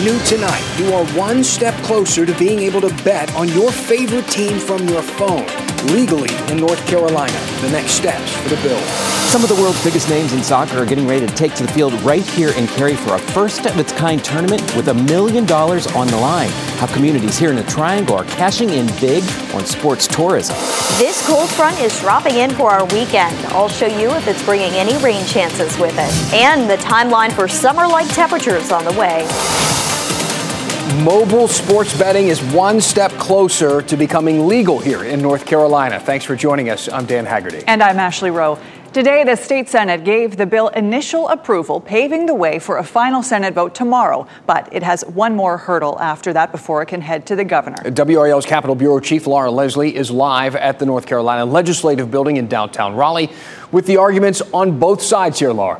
New tonight, you are one step closer to being able to bet on your favorite team from your phone. Legally in North Carolina, the next steps for the bill. Some of the world's biggest names in soccer are getting ready to take to the field right here in Cary for a first-of-its-kind tournament with $1 million on the line. How communities here in the Triangle are cashing in big on sports tourism. This cold front is dropping in for our weekend. I'll show you if it's bringing any rain chances with it. And the timeline for summer-like temperatures on the way. Mobile sports betting is one step closer to becoming legal here in North Carolina. Thanks for joining us. I'm Dan Haggerty. And I'm Ashley Rowe. Today, the state Senate gave the bill initial approval, paving the way for a final Senate vote tomorrow. But it has one more hurdle after that before it can head to the governor. WRAL's Capitol Bureau Chief Laura Leslie is live at the North Carolina Legislative Building in downtown Raleigh with the arguments on both sides here, Laura.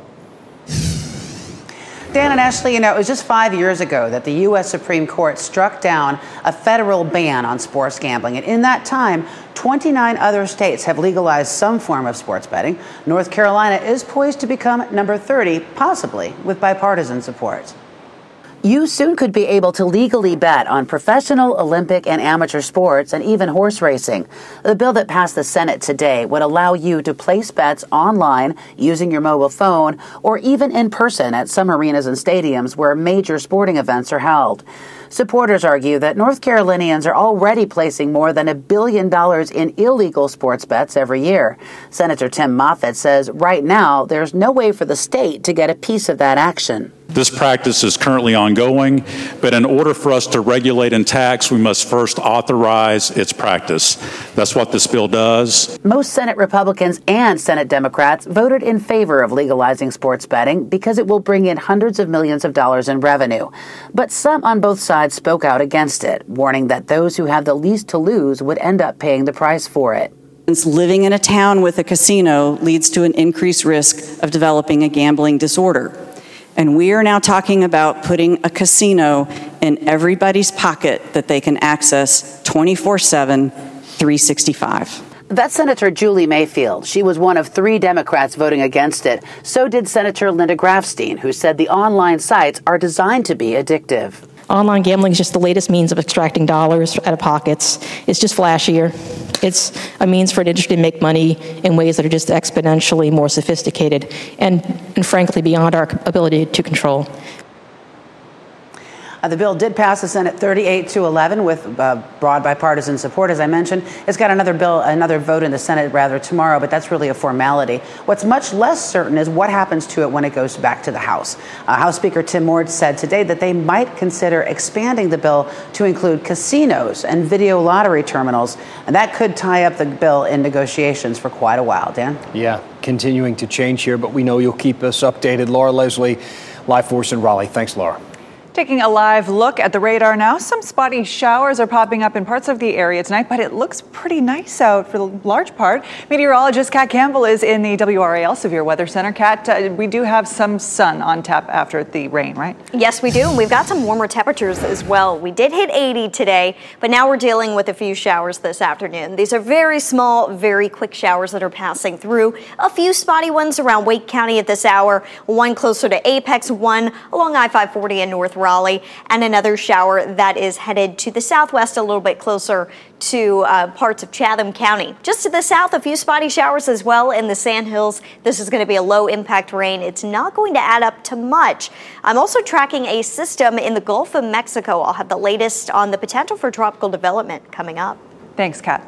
Dan and Ashley, it was just 5 years ago that the U.S. Supreme Court struck down a federal ban on sports gambling. And in that time, 29 other states have legalized some form of sports betting. North Carolina is poised to become number 30, possibly with bipartisan support. You soon could be able to legally bet on professional, Olympic, and amateur sports, and even horse racing. The bill that passed the Senate today would allow you to place bets online using your mobile phone or even in person at some arenas and stadiums where major sporting events are held. Supporters argue that North Carolinians are already placing more than $1 billion in illegal sports bets every year. Senator Tim Moffitt says right now there's no way for the state to get a piece of that action. This practice is currently ongoing, but in order for us to regulate and tax, we must first authorize its practice. That's what this bill does. Most Senate Republicans and Senate Democrats voted in favor of legalizing sports betting because it will bring in hundreds of millions of dollars in revenue. But some on both sides spoke out against it, warning that those who have the least to lose would end up paying the price for it. Living in a town with a casino leads to an increased risk of developing a gambling disorder. And we are now talking about putting a casino in everybody's pocket that they can access 24/7, 365. That's Senator Julie Mayfield. She was one of 3 Democrats voting against it. So did Senator Linda Grafstein, who said the online sites are designed to be addictive. Online gambling is just the latest means of extracting dollars out of pockets. It's just flashier. It's a means for an industry to make money in ways that are just exponentially more sophisticated and frankly beyond our ability to control. The bill did pass the Senate 38-11 with broad bipartisan support. As I mentioned, it's got another vote in the Senate tomorrow, but that's really a formality. What's much less certain is what happens to it when it goes back to the House. House Speaker Tim Moore said today that they might consider expanding the bill to include casinos and video lottery terminals, and that could tie up the bill in negotiations for quite a while. Dan? Yeah, continuing to change here, but we know you'll keep us updated. Laura Leslie, live for us in Raleigh. Thanks, Laura. Taking a live look at the radar now, some spotty showers are popping up in parts of the area tonight, but it looks pretty nice out for the large part. Meteorologist Kat Campbell is in the WRAL Severe Weather Center. Kat, we do have some sun on tap after the rain, right? Yes, we do. We've got some warmer temperatures as well. We did hit 80 today, but now we're dealing with a few showers this afternoon. These are very small, very quick showers that are passing through. A few spotty ones around Wake County at this hour, one closer to Apex, one along I-540 in North Raleigh, and another shower that is headed to the southwest a little bit closer to parts of Chatham County. Just to the south, a few spotty showers as well in the Sandhills. This is going to be a low impact rain. It's not going to add up to much. I'm also tracking a system in the Gulf of Mexico. I'll have the latest on the potential for tropical development coming up. Thanks, Kat.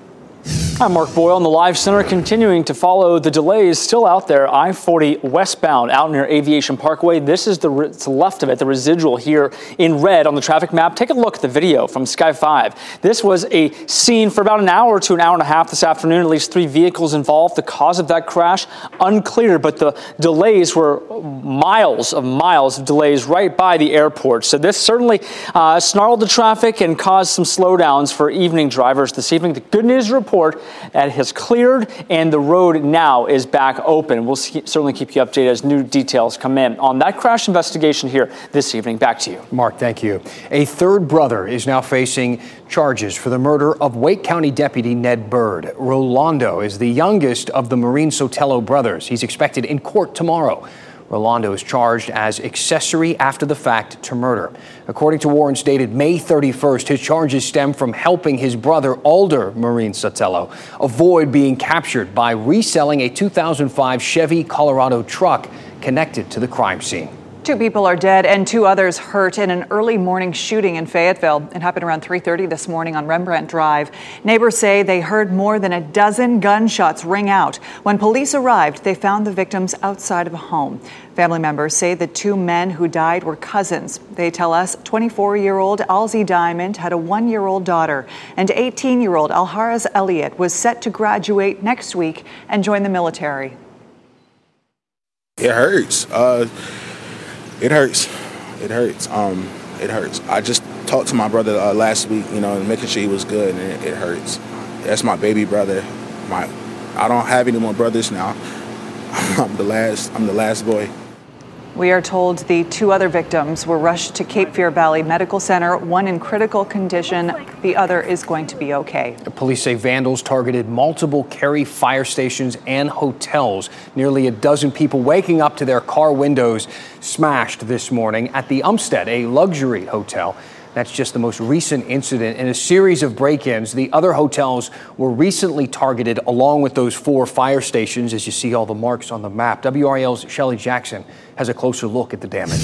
I'm Mark Boyle in the Live Center, continuing to follow the delays still out there. I-40 westbound out near Aviation Parkway. This is the left of it, the residual here in red on the traffic map. Take a look at the video from Sky 5. This was a scene for about an hour to an hour and a half this afternoon. At least 3 vehicles involved. The cause of that crash, unclear, but the delays were miles of delays right by the airport. So this certainly snarled the traffic and caused some slowdowns for evening drivers this evening. The good news report that has cleared and the road now is back open. We'll certainly keep you updated as new details come in on that crash investigation here this evening. Back to you. Mark, thank you. A third brother is now facing charges for the murder of Wake County Deputy Ned Bird. Rolando is the youngest of the Maureen Sotelo brothers. He's expected in court tomorrow. Rolando is charged as accessory after the fact to murder. According to warrants dated May 31st, his charges stem from helping his brother, Alder Marine Sotelo, avoid being captured by reselling a 2005 Chevy Colorado truck connected to the crime scene. 2 people are dead and 2 others hurt in an early morning shooting in Fayetteville. It happened around 3:30 this morning on Rembrandt Drive. Neighbors say they heard more than a dozen gunshots ring out. When police arrived, they found the victims outside of a home. Family members say the 2 men who died were cousins. They tell us 24-year-old Alzi Diamond had a 1-year-old daughter, and 18-year-old Alharaz Elliott was set to graduate next week and join the military. It hurts. It hurts. It hurts. It hurts. I just talked to my brother last week, making sure he was good, and it hurts. That's my baby brother. I don't have any more brothers now. I'm the last boy. We are told the 2 other victims were rushed to Cape Fear Valley Medical Center, one in critical condition. The other is going to be okay. Police say vandals targeted multiple Cary fire stations and hotels. Nearly a dozen people waking up to their car windows smashed this morning at the Umstead, a luxury hotel. That's just the most recent incident in a series of break-ins. The other hotels were recently targeted along with those 4 fire stations, as you see all the marks on the map. WRAL's Shelley Jackson has a closer look at the damage.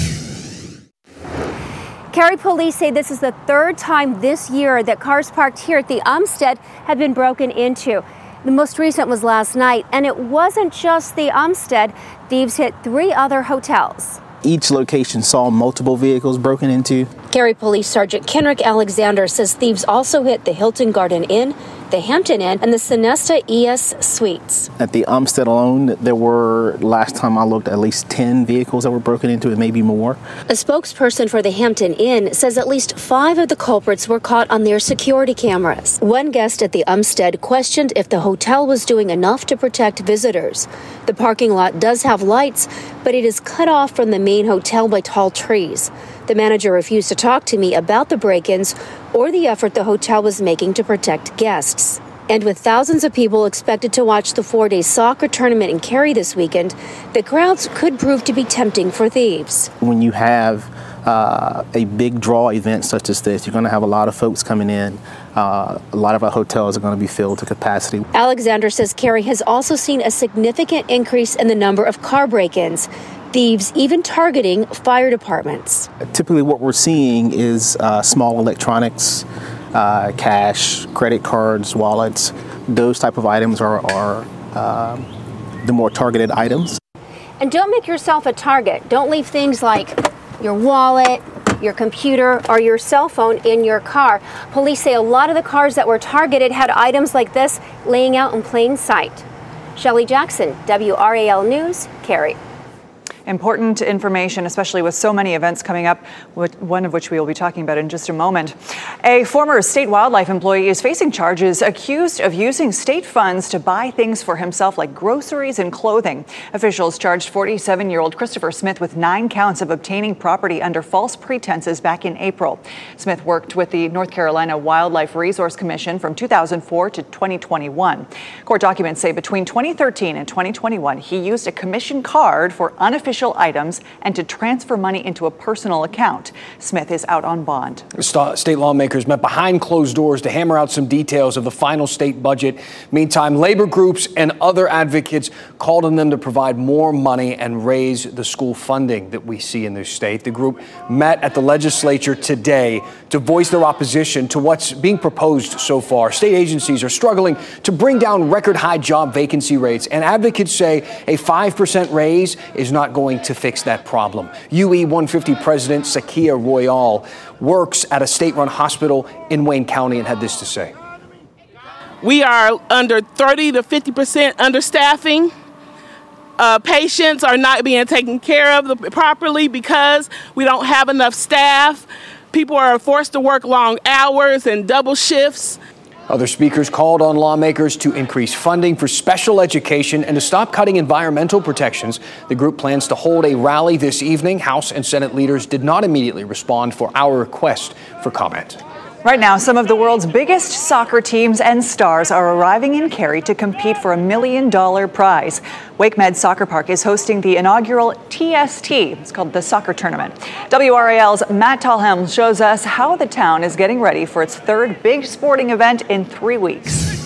Cary police say this is the 3rd time this year that cars parked here at the Umstead have been broken into. The most recent was last night, and it wasn't just the Umstead. Thieves hit 3 other hotels. Each location saw multiple vehicles broken into. Cary Police Sergeant Kenrick Alexander says thieves also hit the Hilton Garden Inn, the Hampton Inn, and the Sonesta ES Suites. At the Umstead alone, there were, last time I looked, at least 10 vehicles that were broken into, and maybe more. A spokesperson for the Hampton Inn says at least 5 of the culprits were caught on their security cameras. One guest at the Umstead questioned if the hotel was doing enough to protect visitors. The parking lot does have lights, but it is cut off from the main hotel by tall trees. The manager refused to talk to me about the break-ins or the effort the hotel was making to protect guests. And with thousands of people expected to watch the 4-day soccer tournament in Cary this weekend, the crowds could prove to be tempting for thieves. When you have a big draw event such as this, you're going to have a lot of folks coming in. A lot of our hotels are going to be filled to capacity. Alexander says Cary has also seen a significant increase in the number of car break-ins. Thieves even targeting fire departments. Typically what we're seeing is small electronics, cash, credit cards, wallets. Those type of items are the more targeted items. And don't make yourself a target. Don't leave things like your wallet, your computer, or your cell phone in your car. Police say a lot of the cars that were targeted had items like this laying out in plain sight. Shelley Jackson, WRAL News, Cary. Important information, especially with so many events coming up, one of which we will be talking about in just a moment. A former state wildlife employee is facing charges accused of using state funds to buy things for himself like groceries and clothing. Officials charged 47-year-old Christopher Smith with 9 counts of obtaining property under false pretenses back in April. Smith worked with the North Carolina Wildlife Resource Commission from 2004 to 2021. Court documents say between 2013 and 2021, he used a commission card for unofficial items and to transfer money into a personal account. Smith is out on bond. State lawmakers met behind closed doors to hammer out some details of the final state budget. Meantime, labor groups and other advocates called on them to provide more money and raise the school funding that we see in this state. The group met at the legislature today to voice their opposition to what's being proposed so far. State agencies are struggling to bring down record high job vacancy rates, and advocates say a 5% raise is not going to fix that problem. UE 150 President Sakia Royal works at a state-run hospital in Wayne County and had this to say. We are under 30 to 50% understaffing. Patients are not being taken care of properly because we don't have enough staff. People are forced to work long hours and double shifts. Other speakers called on lawmakers to increase funding for special education and to stop cutting environmental protections. The group plans to hold a rally this evening. House and Senate leaders did not immediately respond for our request for comment. Right now, some of the world's biggest soccer teams and stars are arriving in Cary to compete for a $1 million prize. WakeMed Soccer Park is hosting the inaugural TST. It's called the Soccer Tournament. WRAL's Matt Tallhelm shows us how the town is getting ready for its third big sporting event in 3 weeks.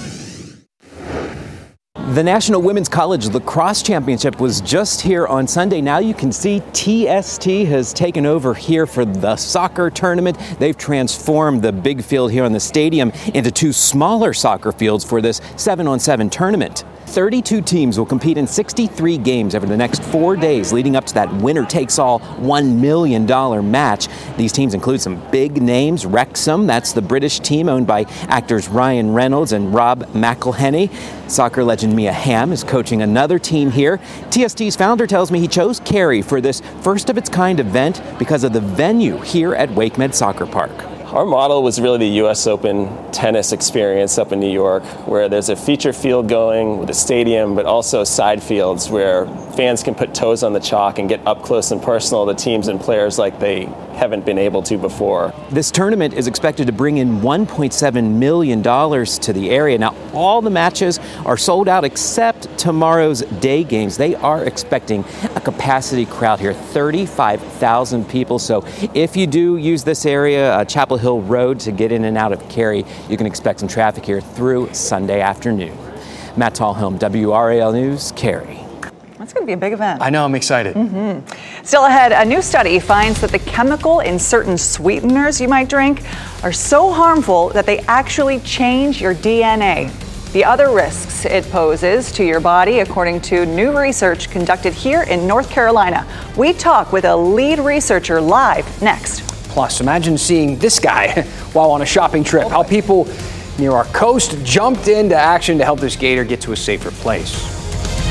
The National Women's College Lacrosse Championship was just here on Sunday. Now you can see TST has taken over here for the soccer tournament. They've transformed the big field here on the stadium into 2 smaller soccer fields for this 7-on-7 tournament. 32 teams will compete in 63 games over the next 4 days leading up to that winner-takes-all $1 million match. These teams include some big names. Wrexham, that's the British team owned by actors Ryan Reynolds and Rob McElhenney. Soccer legend Mia Hamm is coaching another team here. TST's founder tells me he chose Cary for this first-of-its-kind event because of the venue here at WakeMed Soccer Park. Our model was really the U.S. Open tennis experience up in New York, where there's a feature field going with a stadium, but also side fields where fans can put toes on the chalk and get up close and personal to teams and players like they haven't been able to before. This tournament is expected to bring in $1.7 million to the area. Now, all the matches are sold out except tomorrow's day games. They are expecting a capacity crowd here, 35,000 people. So if you do use this area, Chapel Hill Road, to get in and out of Cary, you can expect some traffic here through Sunday afternoon. Matt Tallhelm, WRAL News, Cary. That's going to be a big event. I know, I'm excited. Still ahead, a new study finds that the chemical in certain sweeteners you might drink are so harmful that they actually change your DNA. The other risks it poses to your body, according to new research conducted here in North Carolina. We talk with a lead researcher live next. Plus, imagine seeing this guy while on a shopping trip. How people near our coast jumped into action to help this gator get to a safer place.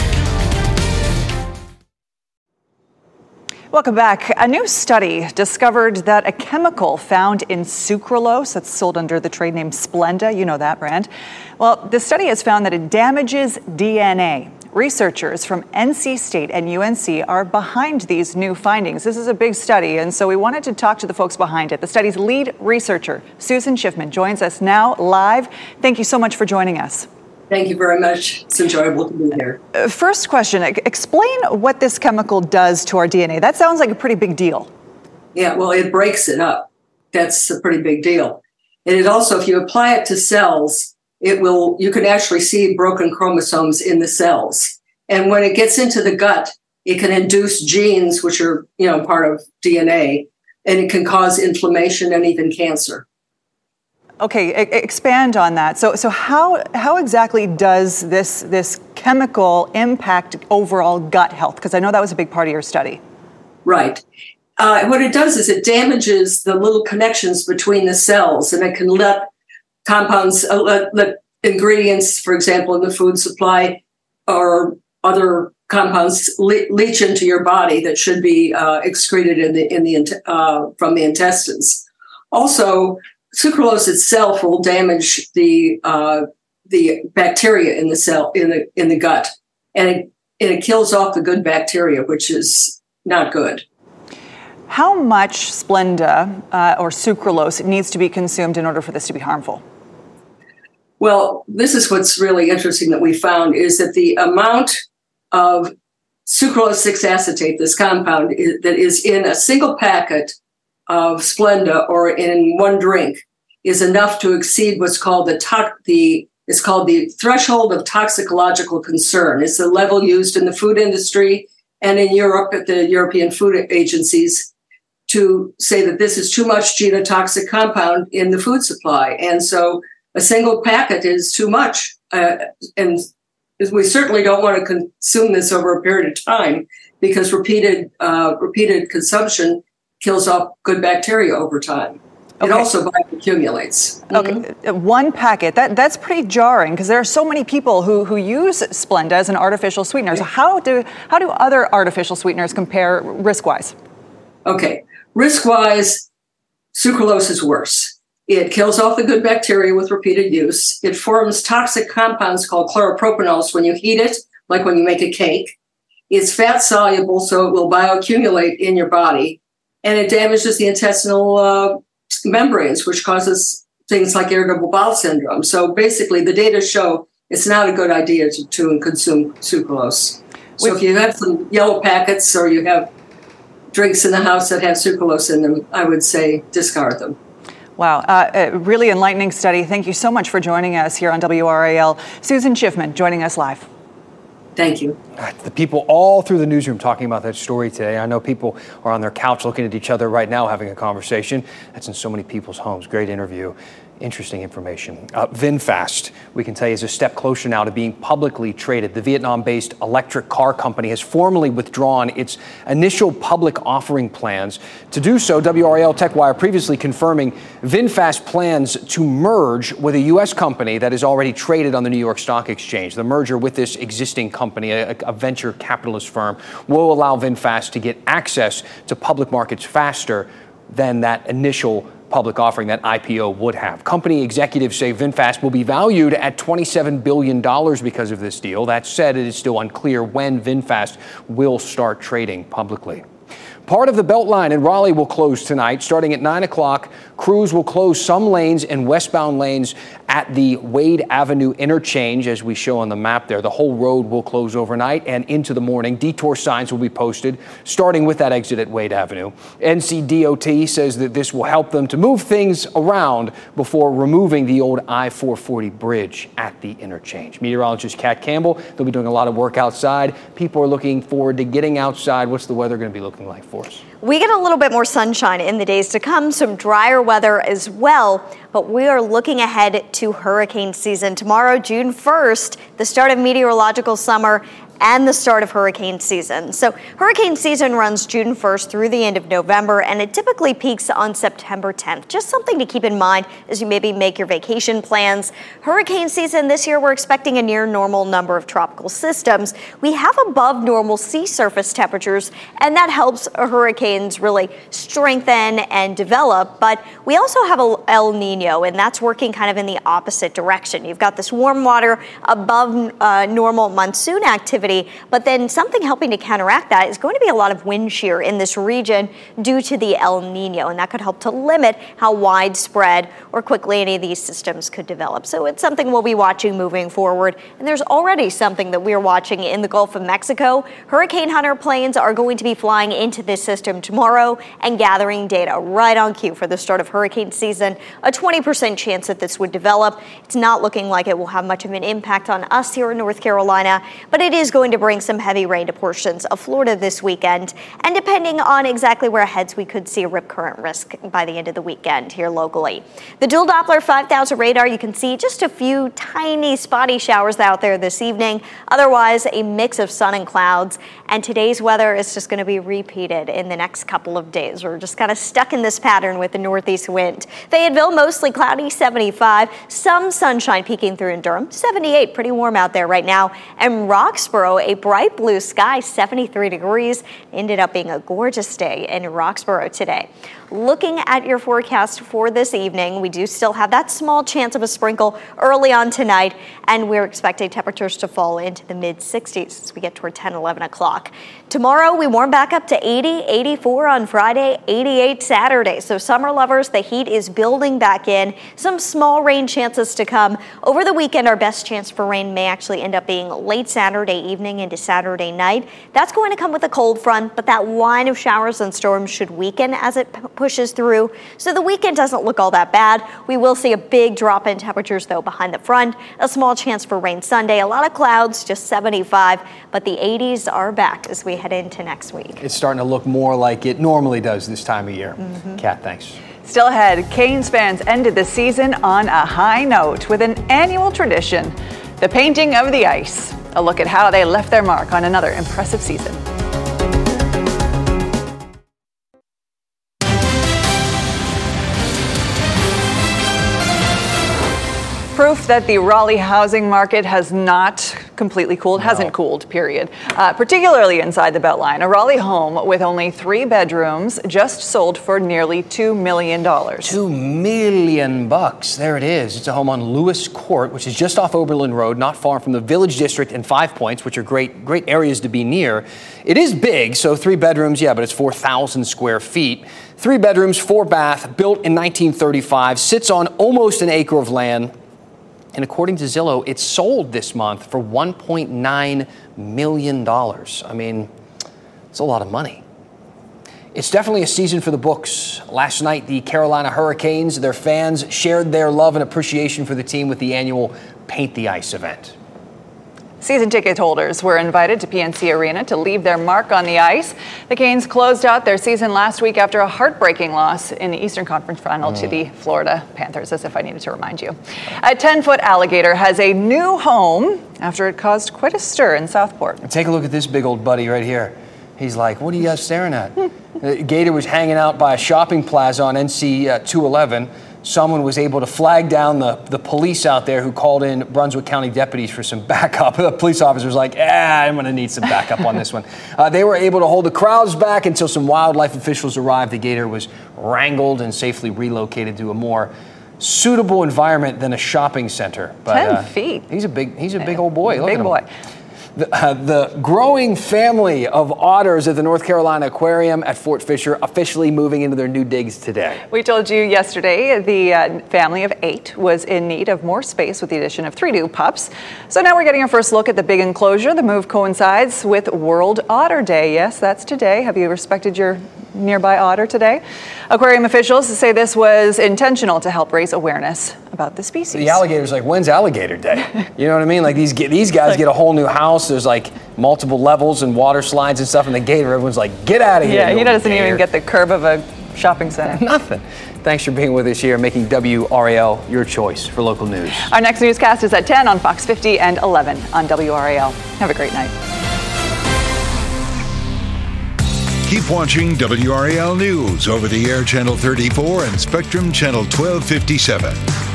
Welcome back. A new study discovered that a chemical found in sucralose, that's sold under the trade name Splenda, you know that brand. Well, the study has found that it damages DNA. Researchers from NC State and UNC are behind these new findings. This is a big study, and so we wanted to talk to the folks behind it. The study's lead researcher, Susan Schiffman, joins us now live. Thank you so much for joining us. Thank you very much. It's enjoyable to be here. First question, explain what this chemical does to our DNA. That sounds like a pretty big deal. Yeah, well, it breaks it up. That's a pretty big deal. And it also, if you apply it to cells, you can actually see broken chromosomes in the cells. And when it gets into the gut, it can induce genes, which are, part of DNA, and it can cause inflammation and even cancer. Okay, expand on that. So how exactly does this chemical impact overall gut health? Because I know that was a big part of your study. Right. What it does is it damages the little connections between the cells, and it can let compounds, let ingredients, for example, in the food supply or other compounds leach into your body that should be excreted from the intestines. Also, sucralose itself will damage the bacteria in the cell in the gut, and it kills off the good bacteria, which is not good. How much Splenda or sucralose needs to be consumed in order for this to be harmful? Well, this is what's really interesting that we found is that the amount of sucralose 6-acetate, this compound that is in a single packet of Splenda or in one drink, is enough to exceed what's called it's called the threshold of toxicological concern. It's a level used in the food industry and in Europe at the European food agencies to say that this is too much genotoxic compound in the food supply. And so a single packet is too much. And we certainly don't want to consume this over a period of time because repeated consumption kills off good bacteria over time. It also bioaccumulates. Okay, one packet, that's pretty jarring because there are so many people who use Splenda as an artificial sweetener. So how do other artificial sweeteners compare risk-wise? Okay, risk-wise, sucralose is worse. It kills off the good bacteria with repeated use. It forms toxic compounds called chloropropanol when you heat it, like when you make a cake. It's fat soluble, so it will bioaccumulate in your body. And it damages the intestinal membranes, which causes things like irritable bowel syndrome. So basically, the data show it's not a good idea to consume sucralose. So if you have some yellow packets or you have drinks in the house that have sucralose in them, I would say discard them. Wow, a really enlightening study. Thank you so much for joining us here on WRAL. Susan Schiffman joining us live. Thank you. The people all through the newsroom talking about that story today. I know people are on their couch looking at each other right now having a conversation. That's in so many people's homes. Great interview. Interesting information. VinFast, we can tell you, is a step closer now to being publicly traded. The Vietnam-based electric car company has formally withdrawn its initial public offering plans. To do so, WRAL TechWire previously confirming VinFast plans to merge with a U.S. company that is already traded on the New York Stock Exchange. The merger with this existing company, a venture capitalist firm, will allow VinFast to get access to public markets faster than that initial public offering, that IPO, would have. Company executives say VinFast will be valued at $27 billion because of this deal. That said, it is still unclear when VinFast will start trading publicly. Part of the Beltline in Raleigh will close tonight. Starting at 9 o'clock, crews will close some lanes and westbound lanes at the Wade Avenue interchange, as we show on the map there. The whole road will close overnight and into the morning. Detour signs will be posted, starting with that exit at Wade Avenue. NCDOT says that this will help them to move things around before removing the old I-440 bridge at the interchange. Meteorologist Kat Campbell, they'll be doing a lot of work outside. People are looking forward to getting outside. What's the weather going to be looking like for us? We get a little bit more sunshine in the days to come, some drier weather as well, but we are looking ahead to hurricane season. Tomorrow, June 1st, the start of meteorological summer and the start of hurricane season. So hurricane season runs June 1st through the end of November, and it typically peaks on September 10th. Just something to keep in mind as you maybe make your vacation plans. Hurricane season this year, we're expecting a near normal number of tropical systems. We have above normal sea surface temperatures, and that helps hurricanes really strengthen and develop. But we also have a El Nino, and that's working kind of in the opposite direction. You've got this warm water above normal monsoon activity, but then something helping to counteract that is going to be a lot of wind shear in this region due to the El Nino, and that could help to limit how widespread or quickly any of these systems could develop. So it's something we'll be watching moving forward, and there's already something that we're watching in the Gulf of Mexico. Hurricane Hunter planes are going to be flying into this system tomorrow and gathering data right on cue for the start of hurricane season. A 20% chance that this would develop. It's not looking like it will have much of an impact on us here in North Carolina, but it is going to bring some heavy rain to portions of Florida this weekend. And depending on exactly where it heads, we could see a rip current risk by the end of the weekend here locally. The dual Doppler 5000 radar, you can see just a few tiny spotty showers out there this evening. Otherwise, a mix of sun and clouds. And today's weather is just going to be repeated in the next couple of days. We're just kind of stuck in this pattern with the northeast wind. Fayetteville, mostly cloudy, 75. Some sunshine peeking through in Durham, 78. Pretty warm out there right now. And Roxborough, a bright blue sky, 73 degrees. Ended up being a gorgeous day in Roxborough today. Looking at your forecast for this evening, we do still have that small chance of a sprinkle early on tonight, and we're expecting temperatures to fall into the mid-60s as we get toward 10, 11 o'clock. Tomorrow, we warm back up to 80, 84 on Friday, 88 Saturday. So summer lovers, the heat is building back in. Some small rain chances to come. Over the weekend, our best chance for rain may actually end up being late Saturday evening into Saturday night. That's going to come with a cold front, but that line of showers and storms should weaken as it pushes through. So the weekend doesn't look all that bad. We will see a big drop in temperatures, though, behind the front. A small chance for rain Sunday. A lot of clouds, just 75, but the 80s are back as we head into next week. It's starting to look more like it normally does this time of year. Kat, thanks. Still ahead, Canes fans ended the season on a high note with an annual tradition, the painting of the ice. A look at how they left their mark on another impressive season. Proof that the Raleigh housing market has not completely cooled, hasn't cooled, period. Particularly inside the Beltline. A Raleigh home with only 3 bedrooms just sold for nearly $2 million. $2 million. There it is. It's a home on Lewis Court, which is just off Oberlin Road, not far from the Village District and Five Points, which are great areas to be near. It is big, so 3 bedrooms, yeah, but it's 4,000 square feet. 3 bedrooms, 4 bath, built in 1935, sits on almost an acre of land. And according to Zillow, it sold this month for $1.9 million. I mean, it's a lot of money. It's definitely a season for the books. Last night, the Carolina Hurricanes, their fans shared their love and appreciation for the team with the annual Paint the Ice event. Season ticket holders were invited to PNC Arena to leave their mark on the ice. The Canes closed out their season last week after a heartbreaking loss in the Eastern Conference Final to the Florida Panthers, as if I needed to remind you. A 10-foot alligator has a new home after it caused quite a stir in Southport. Take a look at this big old buddy right here. He's like, what are you guys staring at? The gator was hanging out by a shopping plaza on NC 211. Someone was able to flag down the police out there who called in Brunswick County deputies for some backup. The police officer was like, I'm going to need some backup on this one. They were able to hold the crowds back until some wildlife officials arrived. The gator was wrangled and safely relocated to a more suitable environment than a shopping center. But, 10 feet. He's a big old boy. Big boy. The growing family of otters at the North Carolina Aquarium at Fort Fisher officially moving into their new digs today. We told you yesterday the family of 8 was in need of more space with the addition of 3 new pups. So now we're getting our first look at the big enclosure. The move coincides with World Otter Day. Yes, that's today. Have you respected your nearby otter today? Aquarium officials say this was intentional to help raise awareness about the species. The alligator's like, when's Alligator Day? You know what I mean? Like these guys get a whole new house. There's like multiple levels and water slides and stuff. And the gator, everyone's like, get out of here. Yeah, he doesn't even get the curb of a shopping center. Nothing. Thanks for being with us here, making WRAL your choice for local news. Our next newscast is at 10 on Fox 50 and 11 on WRAL. Have a great night. Keep watching WRAL News over the air Channel 34 and Spectrum Channel 1257.